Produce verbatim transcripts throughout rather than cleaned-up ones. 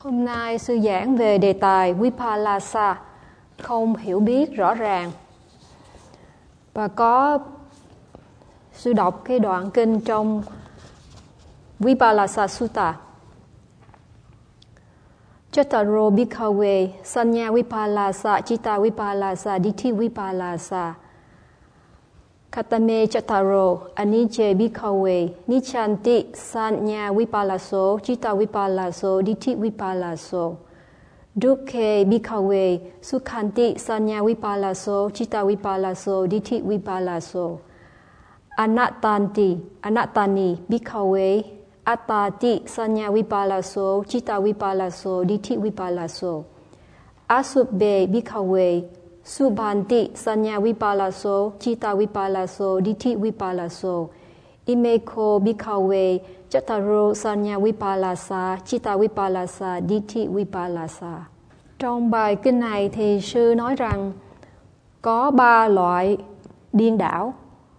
Hôm nay sư giảng về đề tài Vipallasa, không hiểu biết rõ ràng. Và có sư đọc cái đoạn kinh trong Vipallasa Sutta. Chattaro bhikkhave sanya vipallasa citta vipallasa ditti vipallasa Katame chattaro anicce bhikkhave nichanti sanya vipallaso citta vipallaso ditti vipallaso Dukkhe bhikkhave sukhanti sanya vipallaso citta vipallaso ditti vipallaso Anattanti anattani bhikkhave Attati sanya vipallaso citta vipallaso ditti vipallaso Asubbe bhikkhave subhanti sanya vipallaso citta vipallaso ditti vipallaso Imeko bhikkhave chattaro sanya vipallasa citta vipallasa ditti vipallasa. Trong bài kinh này thì sư nói rằng có ba loại điên đảo.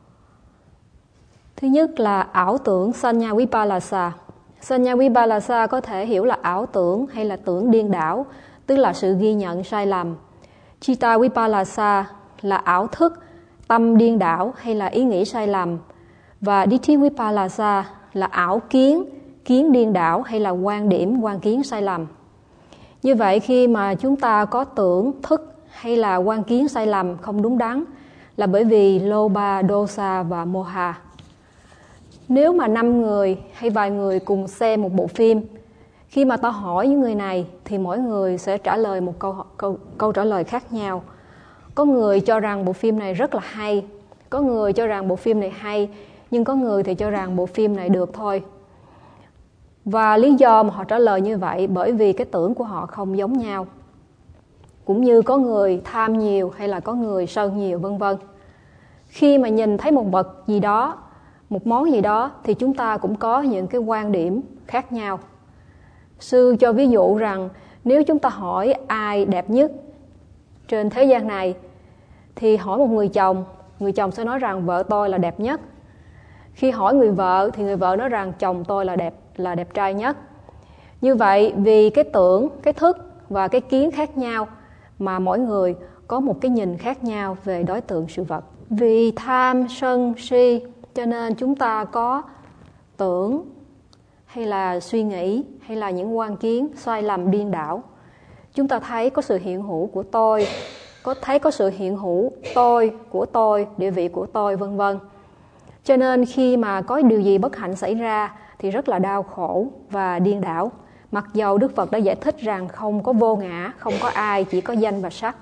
Thứ nhất là ảo tưởng sanya vipallasa. Sanya vipallasa có thể hiểu là ảo tưởng hay là tưởng điên đảo, tức là sự ghi nhận sai lầm. Citta vipallasa là ảo thức, tâm điên đảo hay là ý nghĩ sai lầm. Và ditti vipallasa là ảo kiến, kiến điên đảo hay là quan điểm, quan kiến sai lầm. Như vậy khi mà chúng ta có tưởng, thức hay là quan kiến sai lầm không đúng đắn là bởi vì Lobha, Dosa và Moha. Nếu mà năm người hay vài người cùng xem một bộ phim, khi mà ta hỏi những người này thì mỗi người sẽ trả lời một câu, câu, câu trả lời khác nhau. Có người cho rằng bộ phim này rất là hay, có người cho rằng bộ phim này hay, nhưng có người thì cho rằng bộ phim này được thôi. Và lý do mà họ trả lời như vậy bởi vì cái tưởng của họ không giống nhau. Cũng như có người tham nhiều hay là có người sân nhiều vân vân. Khi mà nhìn thấy một vật gì đó, một món gì đó thì chúng ta cũng có những cái quan điểm khác nhau. Sư cho ví dụ rằng nếu chúng ta hỏi ai đẹp nhất trên thế gian này thì hỏi một người chồng, người chồng sẽ nói rằng vợ tôi là đẹp nhất. Khi hỏi người vợ thì người vợ nói rằng chồng tôi là đẹp là đẹp trai nhất. Như vậy vì cái tưởng, cái thức và cái kiến khác nhau mà mỗi người có một cái nhìn khác nhau về đối tượng sự vật. Vì tham, sân, si cho nên chúng ta có tưởng hay là suy nghĩ hay là những quan kiến sai lầm điên đảo. Chúng ta thấy có sự hiện hữu của tôi, có thấy có sự hiện hữu tôi, của tôi, địa vị của tôi vân vân. Cho nên khi mà có điều gì bất hạnh xảy ra thì rất là đau khổ và điên đảo. Mặc dầu Đức Phật đã giải thích rằng không có vô ngã, không có ai, chỉ có danh và sắc.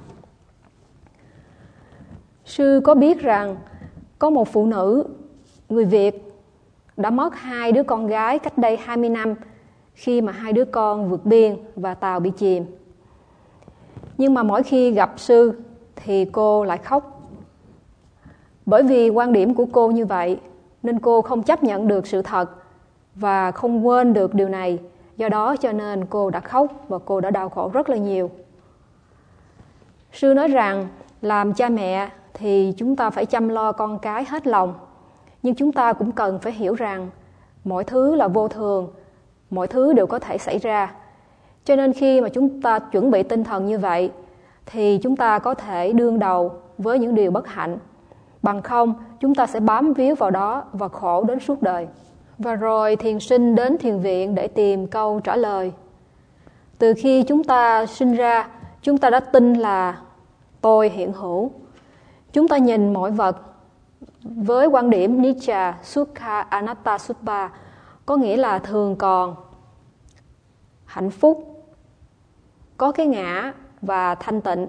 Sư có biết rằng có một phụ nữ người Việt đã mất hai đứa con gái cách đây hai mươi năm khi mà hai đứa con vượt biên và tàu bị chìm. Nhưng mà mỗi khi gặp sư thì cô lại khóc. Bởi vì quan điểm của cô như vậy nên cô không chấp nhận được sự thật và không quên được điều này. Do đó cho nên cô đã khóc và cô đã đau khổ rất là nhiều. Sư nói rằng làm cha mẹ thì chúng ta phải chăm lo con cái hết lòng. Nhưng chúng ta cũng cần phải hiểu rằng mọi thứ là vô thường, mọi thứ đều có thể xảy ra. Cho nên khi mà chúng ta chuẩn bị tinh thần như vậy thì chúng ta có thể đương đầu với những điều bất hạnh. Bằng không, chúng ta sẽ bám víu vào đó và khổ đến suốt đời. Và rồi thiền sinh đến thiền viện để tìm câu trả lời. Từ khi chúng ta sinh ra, chúng ta đã tin là tôi hiện hữu. Chúng ta nhìn mọi vật với quan điểm Nicca, Sukha, Anatta, Subha, có nghĩa là thường còn, hạnh phúc, có cái ngã và thanh tịnh.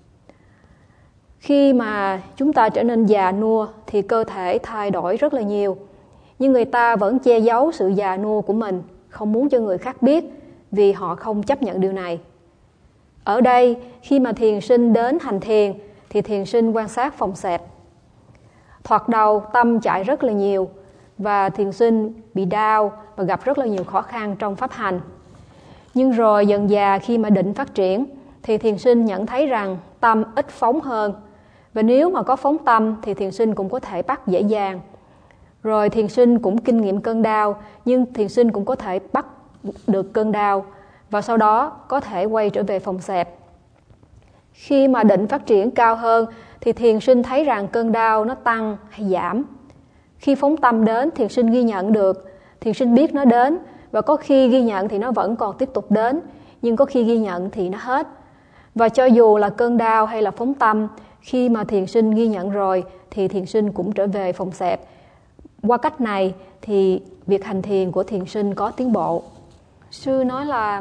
Khi mà chúng ta trở nên già nua thì cơ thể thay đổi rất là nhiều. Nhưng người ta vẫn che giấu sự già nua của mình, không muốn cho người khác biết vì họ không chấp nhận điều này. Ở đây, khi mà thiền sinh đến hành thiền thì thiền sinh quan sát phòng xẹp. Thoạt đầu tâm chạy rất là nhiều và thiền sinh bị đau và gặp rất là nhiều khó khăn trong pháp hành. Nhưng rồi dần dà khi mà định phát triển thì thiền sinh nhận thấy rằng tâm ít phóng hơn. Và nếu mà có phóng tâm thì thiền sinh cũng có thể bắt dễ dàng. Rồi thiền sinh cũng kinh nghiệm cơn đau, nhưng thiền sinh cũng có thể bắt được cơn đau. và sau đó có thể quay trở về phòng xẹp. Khi mà định phát triển cao hơn thì thiền sinh thấy rằng cơn đau nó tăng hay giảm. Khi phóng tâm đến, thiền sinh ghi nhận được, thiền sinh biết nó đến, và có khi ghi nhận thì nó vẫn còn tiếp tục đến, nhưng có khi ghi nhận thì nó hết. Và cho dù là cơn đau hay là phóng tâm, khi mà thiền sinh ghi nhận rồi thì thiền sinh cũng trở về phòng xẹp. Qua cách này thì việc hành thiền của thiền sinh có tiến bộ. Sư nói là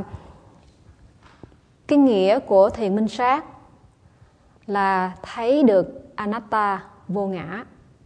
cái nghĩa của thiền minh sát là thấy được anatta, vô ngã.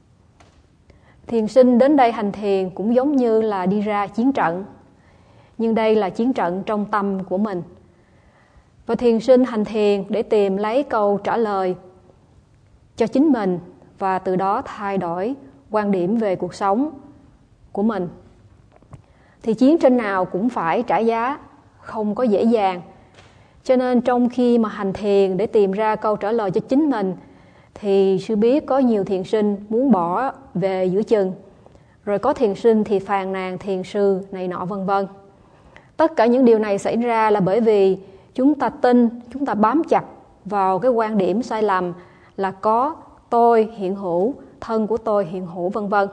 Thiền sinh đến đây hành thiền cũng giống như là đi ra chiến trận, nhưng đây là chiến trận trong tâm của mình. Và thiền sinh hành thiền để tìm lấy câu trả lời cho chính mình và từ đó thay đổi quan điểm về cuộc sống của mình. Thì chiến tranh nào cũng phải trả giá, không có dễ dàng. Cho nên trong khi mà hành thiền để tìm ra câu trả lời cho chính mình thì sư biết có nhiều thiền sinh muốn bỏ về giữa chừng. Rồi có thiền sinh thì phàn nàn thiền sư này nọ vân vân. Tất cả những điều này xảy ra là bởi vì chúng ta tin, chúng ta bám chặt vào cái quan điểm sai lầm là có tôi hiện hữu, thân của tôi hiện hữu vân vân.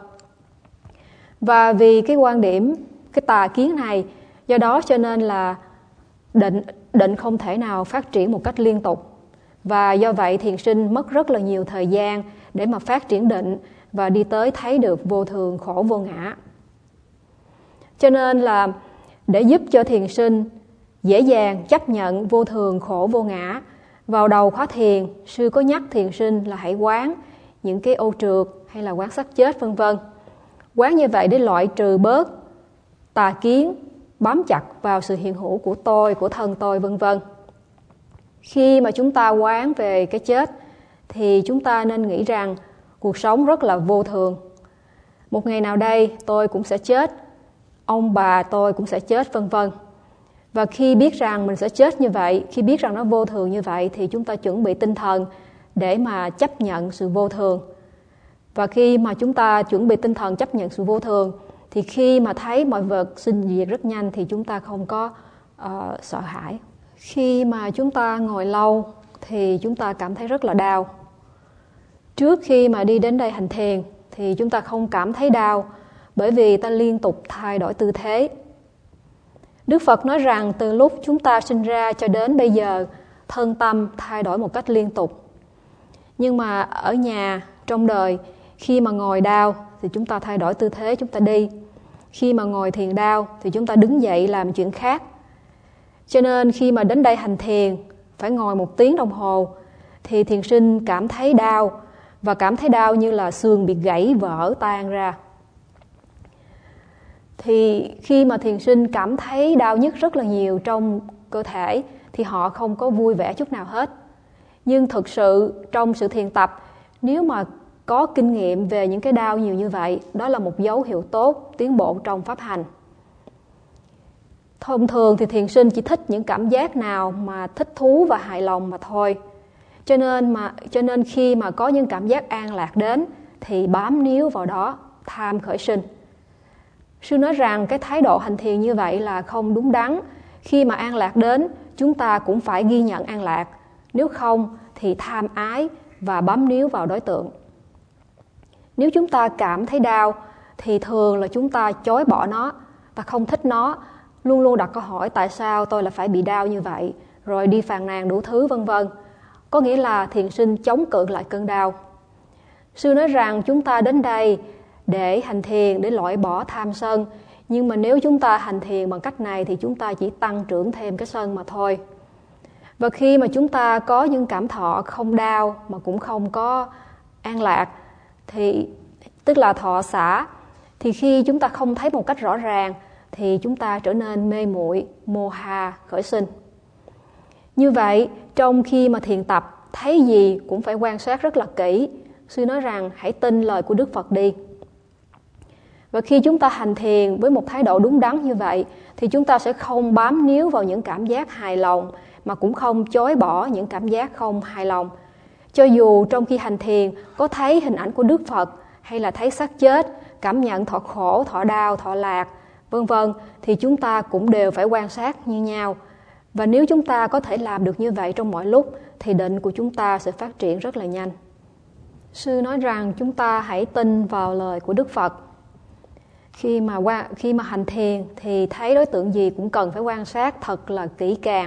Và vì cái quan điểm, cái tà kiến này, do đó cho nên là định định không thể nào phát triển một cách liên tục. Và do vậy thiền sinh mất rất là nhiều thời gian để mà phát triển định và đi tới thấy được vô thường khổ vô ngã. Cho nên là để giúp cho thiền sinh dễ dàng chấp nhận vô thường khổ vô ngã, vào đầu khóa thiền, sư có nhắc thiền sinh là hãy quán những cái ô trượt hay là quán xác chết vân vân. Quán như vậy để loại trừ bớt tà kiến, bám chặt vào sự hiện hữu của tôi, của thân tôi vân vân. Khi mà chúng ta quán về cái chết thì chúng ta nên nghĩ rằng cuộc sống rất là vô thường. Một ngày nào đây tôi cũng sẽ chết, ông bà tôi cũng sẽ chết vân vân. Và khi biết rằng mình sẽ chết như vậy, khi biết rằng nó vô thường như vậy thì chúng ta chuẩn bị tinh thần để mà chấp nhận sự vô thường. Và khi mà chúng ta chuẩn bị tinh thần chấp nhận sự vô thường thì khi mà thấy mọi vật sinh diệt rất nhanh thì chúng ta không có uh, sợ hãi. Khi mà chúng ta ngồi lâu thì chúng ta cảm thấy rất là đau. Trước khi mà đi đến đây hành thiền thì chúng ta không cảm thấy đau bởi vì ta liên tục thay đổi tư thế. Đức Phật nói rằng từ lúc chúng ta sinh ra cho đến bây giờ, thân tâm thay đổi một cách liên tục. Nhưng mà ở nhà, trong đời, khi mà ngồi đau thì chúng ta thay đổi tư thế, chúng ta đi. Khi mà ngồi thiền đau thì chúng ta đứng dậy làm chuyện khác. Cho nên khi mà đến đây hành thiền, phải ngồi một tiếng đồng hồ, thì thiền sinh cảm thấy đau, và cảm thấy đau như là xương bị gãy vỡ tan ra. Thì khi mà thiền sinh cảm thấy đau nhức rất là nhiều trong cơ thể thì họ không có vui vẻ chút nào hết. Nhưng thực sự trong sự thiền tập, nếu mà có kinh nghiệm về những cái đau nhiều như vậy, đó là một dấu hiệu tốt tiến bộ trong pháp hành. Thông thường thì thiền sinh chỉ thích những cảm giác nào mà thích thú và hài lòng mà thôi. Cho nên mà cho nên khi mà có những cảm giác an lạc đến thì bám níu vào đó, tham khởi sinh. Sư nói rằng cái thái độ hành thiền như vậy là không đúng đắn. Khi mà an lạc đến, chúng ta cũng phải ghi nhận an lạc. Nếu không thì tham ái và bám níu vào đối tượng. Nếu chúng ta cảm thấy đau thì thường là chúng ta chối bỏ nó, ta không thích nó, luôn luôn đặt câu hỏi tại sao tôi lại phải bị đau như vậy, rồi đi phàn nàn đủ thứ vân vân. Có nghĩa là thiền sinh chống cự lại cơn đau. Sư nói rằng chúng ta đến đây để hành thiền, để loại bỏ tham sân. Nhưng mà nếu chúng ta hành thiền bằng cách này thì chúng ta chỉ tăng trưởng thêm cái sân mà thôi. Và khi mà chúng ta có những cảm thọ không đau mà cũng không có an lạc, thì tức là thọ xả, thì khi chúng ta không thấy một cách rõ ràng thì chúng ta trở nên mê muội, mô ha khởi sinh. Như vậy, trong khi mà thiền tập, thấy gì cũng phải quan sát rất là kỹ. Sư nói rằng hãy tin lời của Đức Phật đi. Và khi chúng ta hành thiền với một thái độ đúng đắn như vậy thì chúng ta sẽ không bám níu vào những cảm giác hài lòng mà cũng không chối bỏ những cảm giác không hài lòng. Cho dù trong khi hành thiền có thấy hình ảnh của Đức Phật hay là thấy xác chết, cảm nhận thọ khổ, thọ đau, thọ lạc, vân vân thì chúng ta cũng đều phải quan sát như nhau. Và nếu chúng ta có thể làm được như vậy trong mọi lúc thì định của chúng ta sẽ phát triển rất là nhanh. Sư nói rằng chúng ta hãy tin vào lời của Đức Phật. Khi mà qua, khi mà hành thiền thì thấy đối tượng gì cũng cần phải quan sát thật là kỹ càng.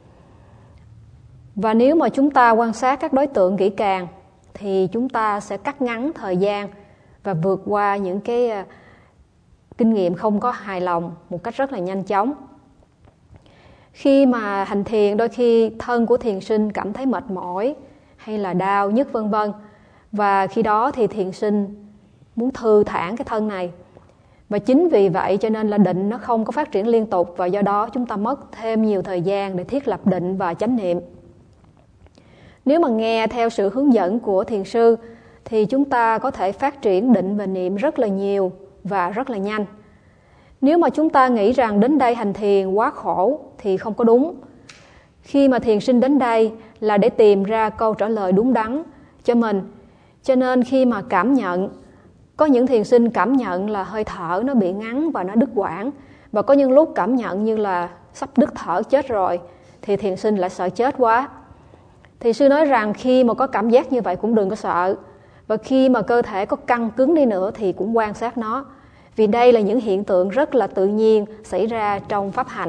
Và nếu mà chúng ta quan sát các đối tượng kỹ càng thì chúng ta sẽ cắt ngắn thời gian và vượt qua những cái uh, kinh nghiệm không có hài lòng một cách rất là nhanh chóng. Khi mà hành thiền, đôi khi thân của thiền sinh cảm thấy mệt mỏi hay là đau nhức vân vân, và khi đó thì thiền sinh muốn thư thản cái thân này. Và chính vì vậy cho nên là định nó không có phát triển liên tục, và do đó chúng ta mất thêm nhiều thời gian để thiết lập định và chánh niệm. Nếu mà nghe theo sự hướng dẫn của thiền sư thì chúng ta có thể phát triển định và niệm rất là nhiều và rất là nhanh. Nếu mà chúng ta nghĩ rằng đến đây hành thiền quá khổ thì không có đúng. Khi mà thiền sinh đến đây là để tìm ra câu trả lời đúng đắn cho mình. Cho nên khi mà cảm nhận, có những thiền sinh cảm nhận là hơi thở nó bị ngắn và nó đứt quãng, và có những lúc cảm nhận như là sắp đứt thở chết rồi, thì thiền sinh lại sợ chết quá. Thì sư nói rằng khi mà có cảm giác như vậy cũng đừng có sợ. Và khi mà cơ thể có căng cứng đi nữa thì cũng quan sát nó. Vì đây là những hiện tượng rất là tự nhiên xảy ra trong pháp hành.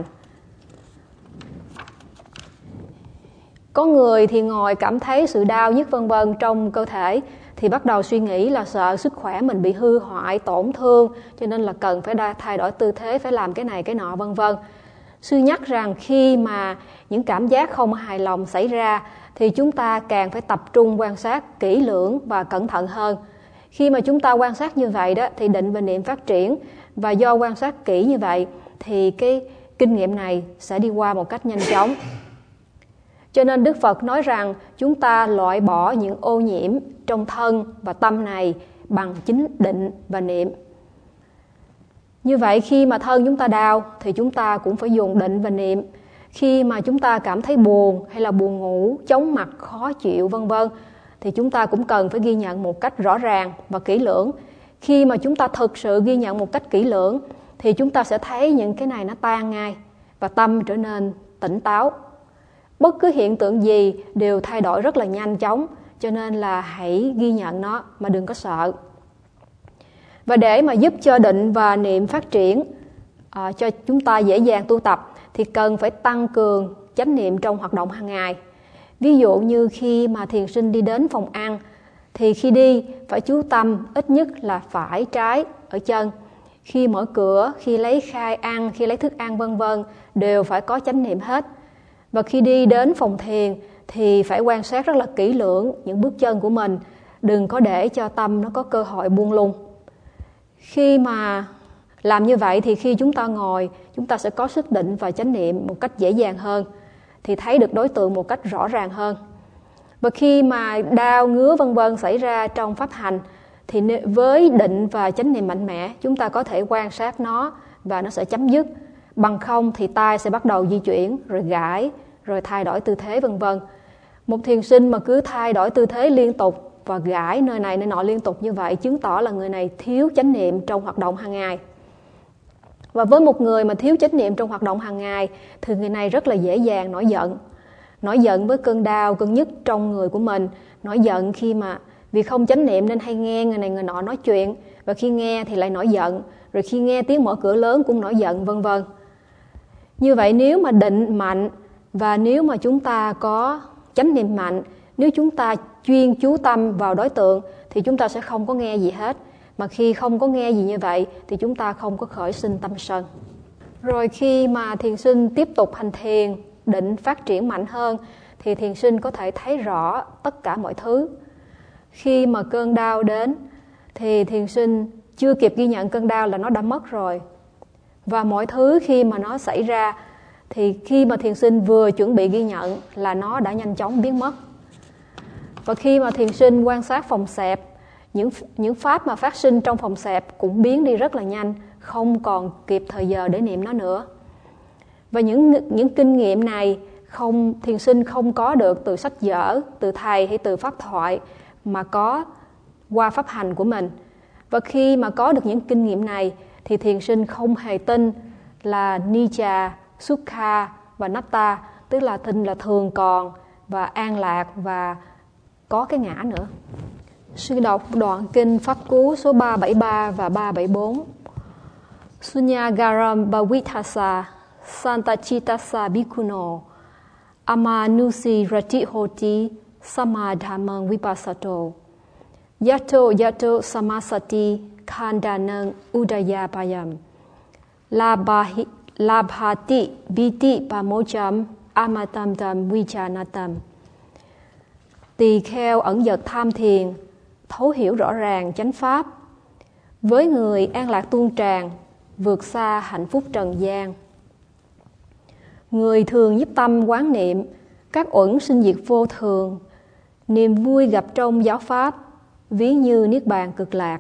Có người thì ngồi cảm thấy sự đau nhức vân vân trong cơ thể thì bắt đầu suy nghĩ là sợ sức khỏe mình bị hư hoại, tổn thương, cho nên là cần phải thay đổi tư thế, phải làm cái này cái nọ vân vân. Sư nhắc rằng khi mà những cảm giác không hài lòng xảy ra thì chúng ta càng phải tập trung quan sát kỹ lưỡng và cẩn thận hơn. Khi mà chúng ta quan sát như vậy đó thì định và niệm phát triển, và do quan sát kỹ như vậy thì cái kinh nghiệm này sẽ đi qua một cách nhanh chóng. Cho nên Đức Phật nói rằng chúng ta loại bỏ những ô nhiễm trong thân và tâm này bằng chính định và niệm. Như vậy khi mà thân chúng ta đau thì chúng ta cũng phải dùng định và niệm. Khi mà chúng ta cảm thấy buồn hay là buồn ngủ, chóng mặt, khó chịu vân vân thì chúng ta cũng cần phải ghi nhận một cách rõ ràng và kỹ lưỡng. Khi mà chúng ta thực sự ghi nhận một cách kỹ lưỡng thì chúng ta sẽ thấy những cái này nó tan ngay và tâm trở nên tỉnh táo. Bất cứ hiện tượng gì đều thay đổi rất là nhanh chóng, cho nên là hãy ghi nhận nó mà đừng có sợ. Và để mà giúp cho định và niệm phát triển à, cho chúng ta dễ dàng tu tập thì cần phải tăng cường chánh niệm trong hoạt động hàng ngày. Ví dụ như khi mà thiền sinh đi đến phòng ăn thì khi đi phải chú tâm ít nhất là phải trái ở chân. Khi mở cửa, khi lấy khai ăn, khi lấy thức ăn vân vân đều phải có chánh niệm hết. Và khi đi đến phòng thiền thì phải quan sát rất là kỹ lưỡng những bước chân của mình, đừng có để cho tâm nó có cơ hội buông lung. Khi mà làm như vậy thì khi chúng ta ngồi, chúng ta sẽ có sức định và chánh niệm một cách dễ dàng hơn, thì thấy được đối tượng một cách rõ ràng hơn. Và khi mà đau, ngứa vân vân xảy ra trong pháp hành thì với định và chánh niệm mạnh mẽ, chúng ta có thể quan sát nó và nó sẽ chấm dứt. Bằng không thì tay sẽ bắt đầu di chuyển, rồi gãi, rồi thay đổi tư thế vân vân. Một thiền sinh mà cứ thay đổi tư thế liên tục và gãi nơi này nơi nọ liên tục như vậy chứng tỏ là người này thiếu chánh niệm trong hoạt động hàng ngày. Và với một người mà thiếu chánh niệm trong hoạt động hàng ngày thì người này rất là dễ dàng nổi giận. Nổi giận với cơn đau, cơn nhức trong người của mình. Nổi giận khi mà vì không chánh niệm nên hay nghe người này người nọ nói chuyện, và khi nghe thì lại nổi giận, rồi khi nghe tiếng mở cửa lớn cũng nổi giận vân vân. Như vậy nếu mà định mạnh và nếu mà chúng ta có chánh niệm mạnh, nếu chúng ta chuyên chú tâm vào đối tượng thì chúng ta sẽ không có nghe gì hết. Mà khi không có nghe gì như vậy thì chúng ta không có khởi sinh tâm sân. Rồi khi mà thiền sinh tiếp tục hành thiền, định phát triển mạnh hơn thì thiền sinh có thể thấy rõ tất cả mọi thứ. Khi mà cơn đau đến thì thiền sinh chưa kịp ghi nhận cơn đau là nó đã mất rồi. Và mọi thứ khi mà nó xảy ra thì khi mà thiền sinh vừa chuẩn bị ghi nhận là nó đã nhanh chóng biến mất. Và khi mà thiền sinh quan sát phòng xẹp, những, những pháp mà phát sinh trong phòng xẹp cũng biến đi rất là nhanh, không còn kịp thời giờ để niệm nó nữa. Và những, những kinh nghiệm này không thiền sinh không có được từ sách vở, từ thầy hay từ pháp thoại, mà có qua pháp hành của mình. Và khi mà có được những kinh nghiệm này thì thiền sinh không hề tin là Nitya, Sukha và Natta, tức là thinh là thường còn và an lạc và có cái ngã nữa. Sư đọc đoạn kinh Pháp Cú số ba trăm bảy mươi ba và ba trăm bảy mươi bốn. Sunyagaram Bhavithasa Santachitasa Bhikkhuno Amanusi Rati Hoti Samadhamang Vipassato Yato Yato Samasati Khandanang Udayapayam Labhahi Labhati Viti Pamojam Amatamtam Vichanatam. Tỳ kheo ẩn dật tham thiền, thấu hiểu rõ ràng chánh pháp, với người an lạc tuôn tràn, vượt xa hạnh phúc trần gian. Người thường nhiếp tâm quán niệm các uẩn sinh diệt vô thường, niềm vui gặp trong giáo pháp, ví như niết bàn cực lạc.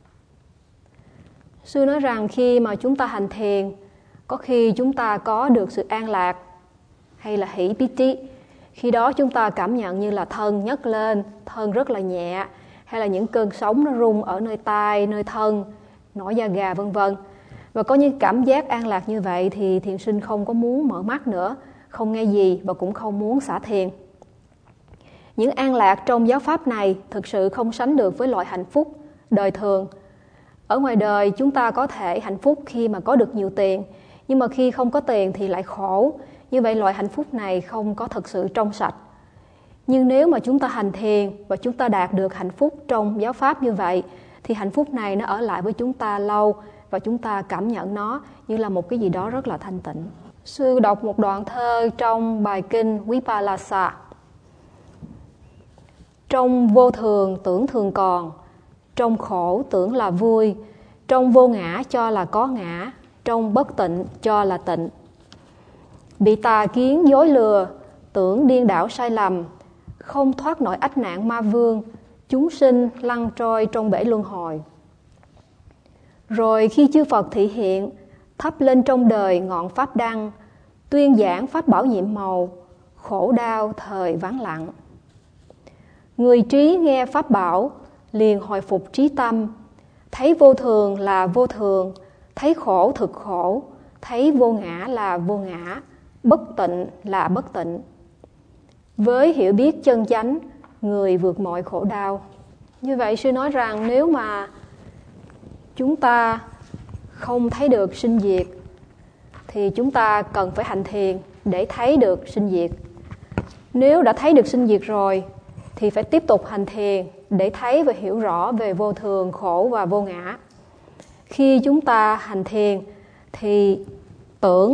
Sư nói rằng khi mà chúng ta hành thiền, có khi chúng ta có được sự an lạc hay là hỷ piti. Khi đó chúng ta cảm nhận như là thân nhấc lên, thân rất là nhẹ, hay là những cơn sóng nó rung ở nơi tai, nơi thân, nổi da gà vân vân. Và có những cảm giác an lạc như vậy thì thiền sinh không có muốn mở mắt nữa, không nghe gì và cũng không muốn xả thiền. Những an lạc trong giáo pháp này thực sự không sánh được với loại hạnh phúc đời thường. Ở ngoài đời chúng ta có thể hạnh phúc khi mà có được nhiều tiền, nhưng mà khi không có tiền thì lại khổ. Như vậy loại hạnh phúc này không có thực sự trong sạch. Nhưng nếu mà chúng ta hành thiền và chúng ta đạt được hạnh phúc trong giáo pháp như vậy, thì hạnh phúc này nó ở lại với chúng ta lâu và chúng ta cảm nhận nó như là một cái gì đó rất là thanh tịnh. Sư đọc một đoạn thơ trong bài kinh Vipallasa. Trong vô thường tưởng thường còn, trong khổ tưởng là vui, trong vô ngã cho là có ngã, trong bất tịnh cho là tịnh. Bị tà kiến dối lừa, tưởng điên đảo sai lầm, không thoát nổi ách nạn ma vương, chúng sinh lăn trôi trong bể luân hồi. Rồi khi chư Phật thị hiện, thắp lên trong đời ngọn pháp đăng, tuyên giảng pháp bảo nhiệm màu, khổ đau thời vắng lặng. Người trí nghe pháp bảo, liền hồi phục trí tâm, thấy vô thường là vô thường, thấy khổ thực khổ, thấy vô ngã là vô ngã, bất tịnh là bất tịnh. Với hiểu biết chân chánh, người vượt mọi khổ đau. Như vậy sư nói rằng nếu mà chúng ta không thấy được sinh diệt thì chúng ta cần phải hành thiền để thấy được sinh diệt. Nếu đã thấy được sinh diệt rồi thì phải tiếp tục hành thiền để thấy và hiểu rõ về vô thường, khổ và vô ngã. Khi chúng ta hành thiền thì tưởng,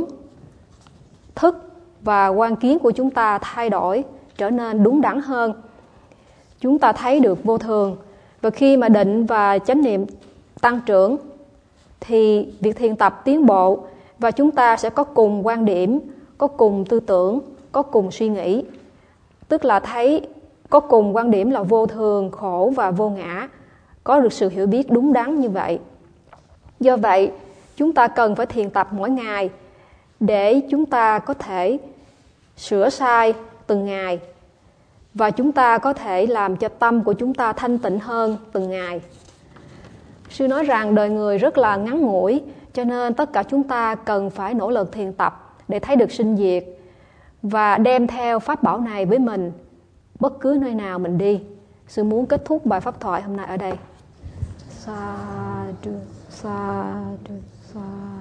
thức và quan kiến của chúng ta thay đổi, trở nên đúng đắn hơn. Chúng ta thấy được vô thường, và khi mà định và chánh niệm tăng trưởng thì việc thiền tập tiến bộ và chúng ta sẽ có cùng quan điểm, có cùng tư tưởng, có cùng suy nghĩ. Tức là thấy có cùng quan điểm là vô thường, khổ và vô ngã, có được sự hiểu biết đúng đắn như vậy. Do vậy, chúng ta cần phải thiền tập mỗi ngày để chúng ta có thể sửa sai từng ngày và chúng ta có thể làm cho tâm của chúng ta thanh tịnh hơn từng ngày. Sư nói rằng đời người rất là ngắn ngủi, cho nên tất cả chúng ta cần phải nỗ lực thiền tập để thấy được sinh diệt và đem theo pháp bảo này với mình bất cứ nơi nào mình đi. Sư muốn kết thúc bài pháp thoại hôm nay ở đây. Sa du, sa du, sa